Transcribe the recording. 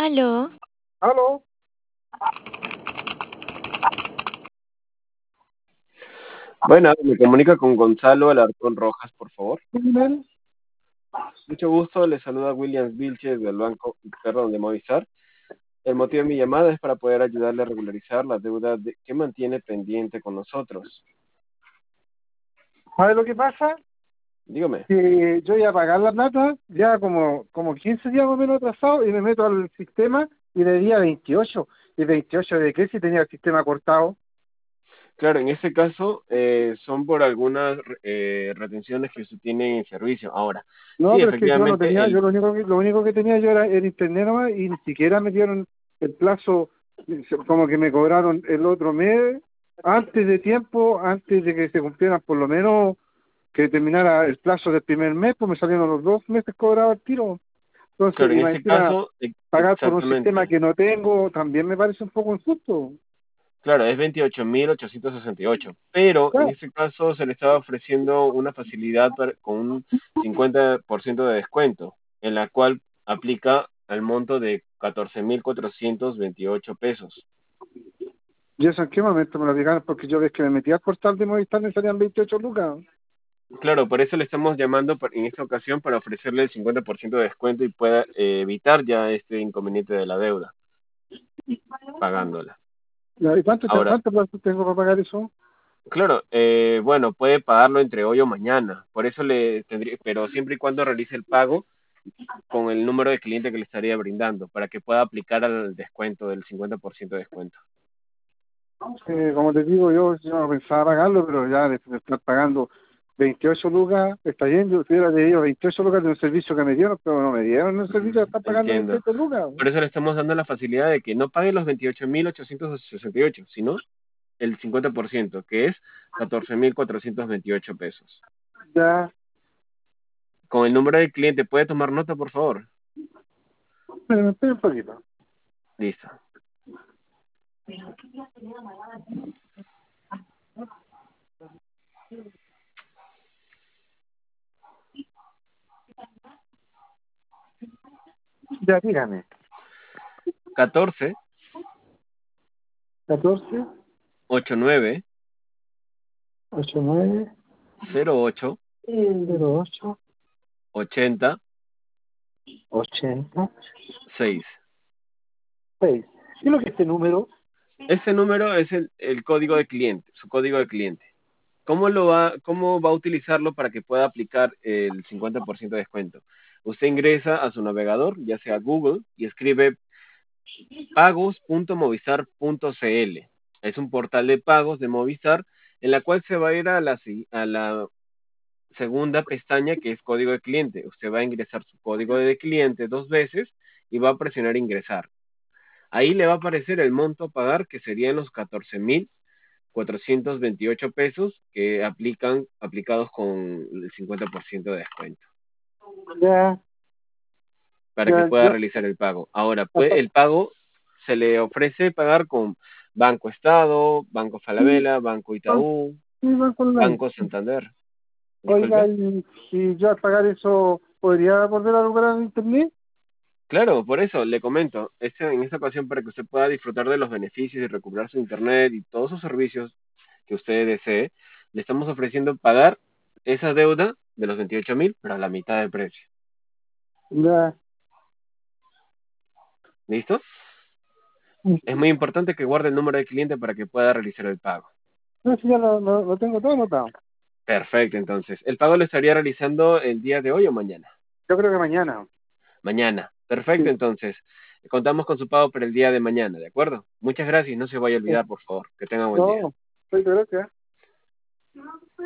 Aló, Aló, Bueno, me comunica con Gonzalo Alarcón Rojas, por favor. criminal. Mucho gusto, le saluda Williams Vilches del Banco, perdón, de Movistar. El motivo de mi llamada es para poder ayudarle a regularizar la deuda que mantiene pendiente con nosotros. ¿Sabes lo que pasa? Dígame. Que yo iba a pagar la plata ya como 15 días más o menos atrasado y me meto al sistema y le di a 28. ¿Y 28 de qué si tenía el sistema cortado? Claro, en este caso son por algunas retenciones que usted tiene en servicio. Ahora, No, sí, pero es que yo no efectivamente, tenía, yo lo único que tenía yo era internet nomás y ni siquiera me dieron el plazo, como que me cobraron el otro mes, antes de tiempo, antes de que se cumplieran por lo menos que terminara el plazo del primer mes, pues me salieron los 2 meses cobrados al tiro. Entonces, claro, en y más este encima, caso, pagar por un sistema exactamente. que no tengo también me parece un poco injusto. Claro, es 28.868, pero en Claro, este caso se le estaba ofreciendo una facilidad con un 50% de descuento, en la cual aplica al monto de 14.428 pesos. ¿y eso en qué momento me lo digan? Porque yo ves que me metí al portal de Movistar me salían 28 lucas. Claro, por eso le estamos llamando en esta ocasión para ofrecerle el 50% de descuento y pueda evitar ya este inconveniente de la deuda, pagándola. ¿Y cuánto, Ahora, cuánto plazo tengo para pagar eso? claro, bueno, puede pagarlo entre hoy o mañana, por eso le tendría, pero siempre y cuando realice el pago con el número de cliente que le estaría brindando para que pueda aplicar al descuento del 50% de descuento. Como te digo, yo no pensaba pagarlo, pero ya de estar pagando 28 lucas, está bien, yo hubiera pedido 28 lucas de un servicio que me dieron, pero no me dieron el servicio de estar pagando Entiendo. 28 lucas. Por eso le estamos dando la facilidad de que no pague los 28.868, sino el 50%, que es 14.428 pesos. Ya, Con el número de cliente, ¿puede tomar nota, por favor? me espera un poquito. Listo. Ya, dígame. 14 14, 89 89, 08 08, 80 80, 6. 6. ¿Qué es lo que es este número? Ese número es el código de cliente, su código de cliente. Cómo va a utilizarlo para que pueda aplicar el 50% de descuento? Usted ingresa a su navegador, ya sea Google, y escribe pagos.movistar.cl. Es un portal de pagos de Movistar en la cual se va a ir a la segunda pestaña que es código de cliente. Usted va a ingresar su código de cliente 2 veces y va a presionar ingresar. Ahí le va a aparecer el monto a pagar que serían los 14.428 pesos que aplicados con el 50% de descuento Ya, para que ya, pueda yo, realizar el pago. Ahora, pues hasta, el pago se le ofrece pagar con Banco Estado, Banco sí, Falabella, Banco ah, Itaú, sí, Banco Online. Banco Santander. Oiga, Disculpe. y yo al pagar eso, ¿podría volver a recuperar el internet? Claro, por eso le comento, en esta ocasión para que usted pueda disfrutar de los beneficios y recuperar su internet y todos sus servicios que usted desee, le estamos ofreciendo pagar esa deuda de los 28.000, pero a la mitad del precio. Ya. ¿Listo? Es muy importante que guarde el número de cliente para que pueda realizar el pago. No, sí, ya lo tengo todo anotado. Perfecto, entonces. ¿El pago lo estaría realizando el día de hoy o mañana? Yo creo que mañana. Mañana. Perfecto, Sí. entonces. Contamos con su pago para el día de mañana, ¿de acuerdo? Muchas gracias y no se vaya a olvidar, por favor. Que tenga buen día. No, soy gracias.